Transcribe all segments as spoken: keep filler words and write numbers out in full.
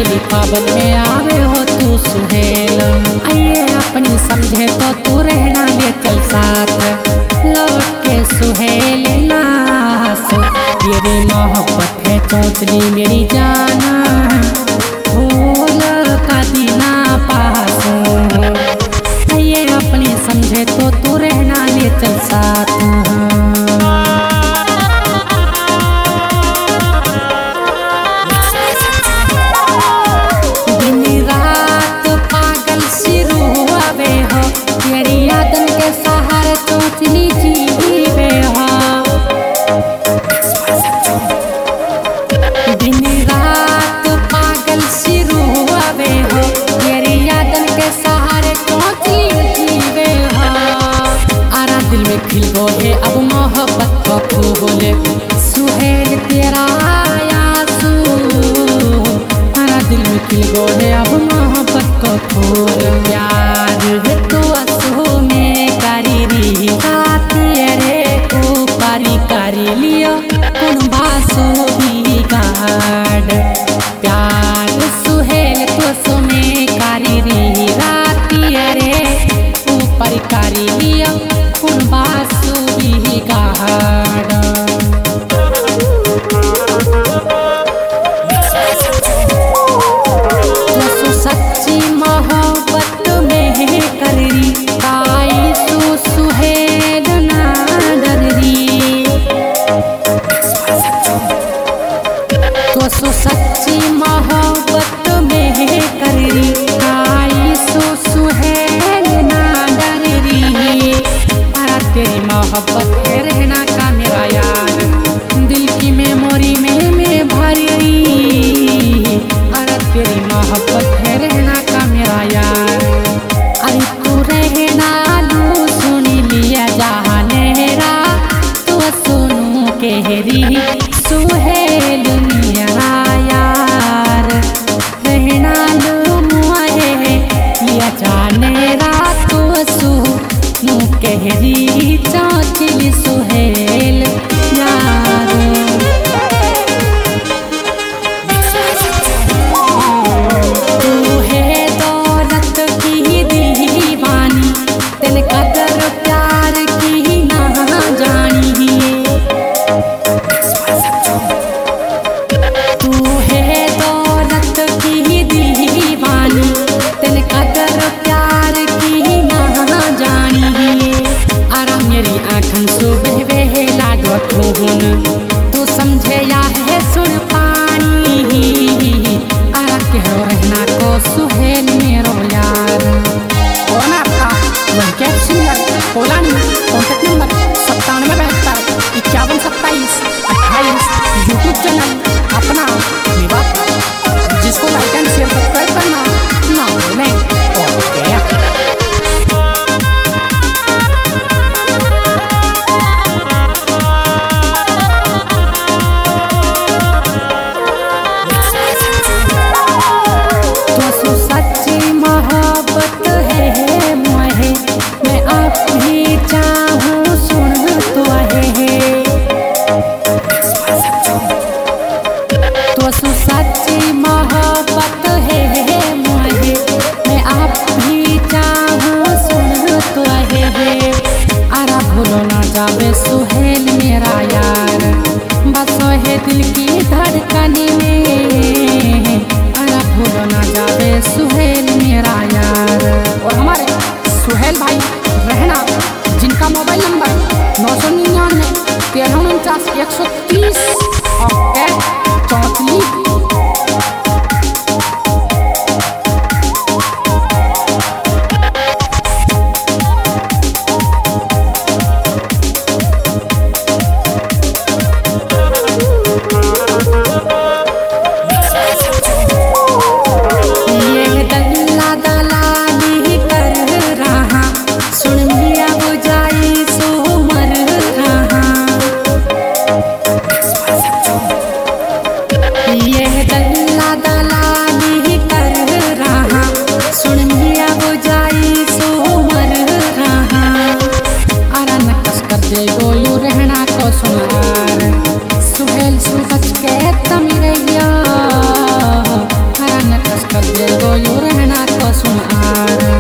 Daily पावन में आवे हो तू सुहेल। आइए अपनी समझे तो तू रहना ले चल साथ, लौट के सुहेल नास। तेरी मोहब्बत है चौचली मेरी जाना, भूल का दीना पास। आइए अपनी समझे तो तू रहना ले चल साथ। अब मोहब्बत को फूल सुहेल तेरा आयासू, हमारा दिल में खिल गो है अब मोहब्बत को फूल। प्यार है तो असो में कारी री तेरे को पारी कारी लियो कौन बासो भी गाड़। प्यार सुहेल तो सो में कारी री राती अरे ऊपर कारी लियो कौन बासो भी गाड़। तो सच्ची मोहब्बत में दिल गो यू रहना को सुन आरा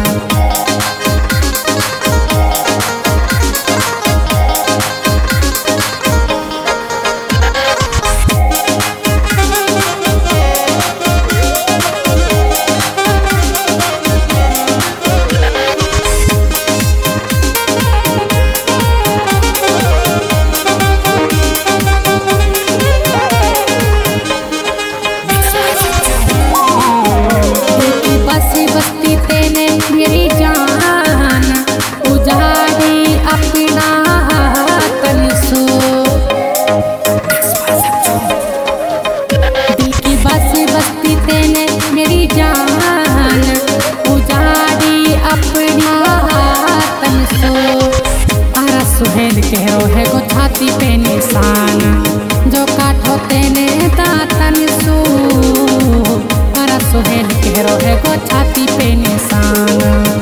सुहेल कहो है गो छाती पे निशान जो काठो तेने दातन सू अरा सुहेल कहो है गो छाती पे निशान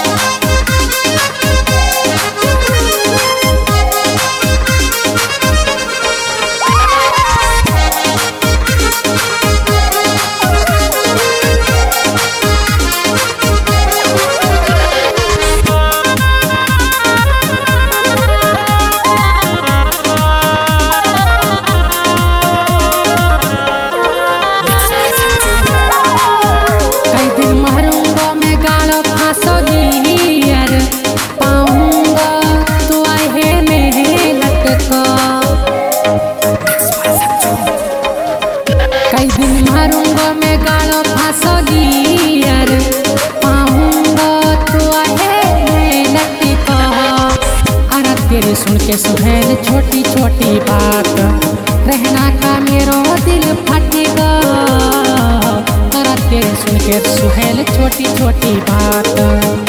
कई दिन मारूंगा मैं गालों फांसोगी यार पाऊंगा तो आहे लट्टी को अरे तेरी सुन के सुहेल छोटी छोटी बात रहना का मेरो दिल फटेगा अरे तेरी सुन के सुहेल छोटी छोटी बात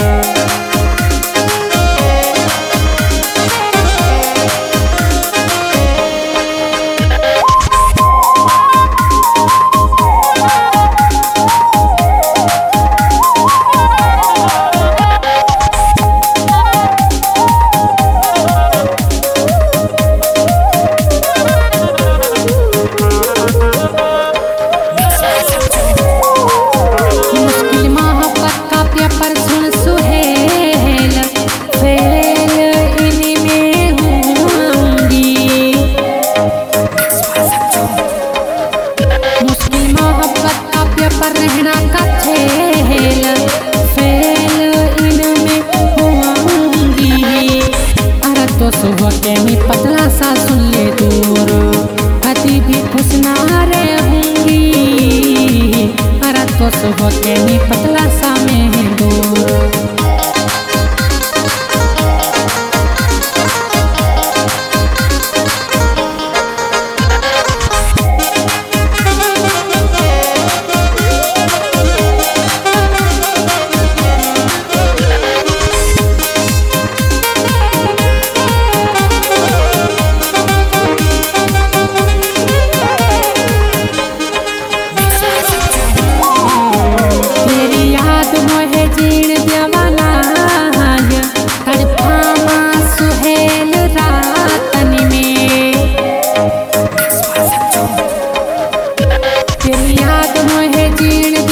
पर रहना का खेल फेल इनमें होंगी अरे तो सुबह के मी पतला सा सुन ले दूर अति भी खुश ना रहूंगी अरे तो सुबह के मी पतला सा में दूर याद मोहे जीण